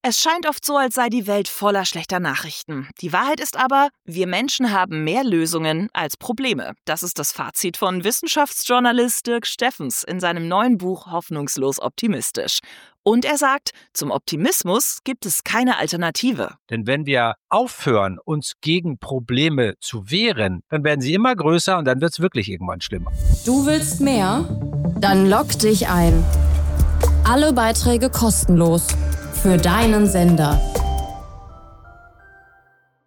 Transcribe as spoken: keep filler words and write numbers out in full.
Es scheint oft so, als sei die Welt voller schlechter Nachrichten. Die Wahrheit ist aber, wir Menschen haben mehr Lösungen als Probleme. Das ist das Fazit von Wissenschaftsjournalist Dirk Steffens in seinem neuen Buch Hoffnungslos optimistisch. Und er sagt, zum Optimismus gibt es keine Alternative. Denn wenn wir aufhören, uns gegen Probleme zu wehren, dann werden sie immer größer und dann wird es wirklich irgendwann schlimmer. Du willst mehr? Dann logg dich ein. Alle Beiträge kostenlos. Für deinen Sender.